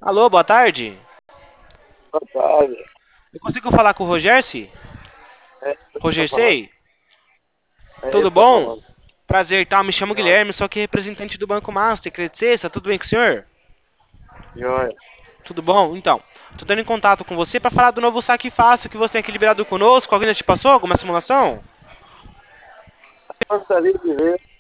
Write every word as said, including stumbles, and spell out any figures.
Alô, boa tarde. Boa tarde. Eu consigo falar com o Rogerci? É ele que tá falando. Rogercei? É ele Tudo que tá bom? falando. Prazer, tá? Me chamo Joia, Guilherme, sou aqui representante do Banco Master. Credit Suisse, tudo bem com o senhor? joia. Tudo bom? Então, tô dando em contato com você para falar do novo saque fácil que você tem aqui liberado conosco. Alguém já te passou alguma simulação? Gostaria de ver.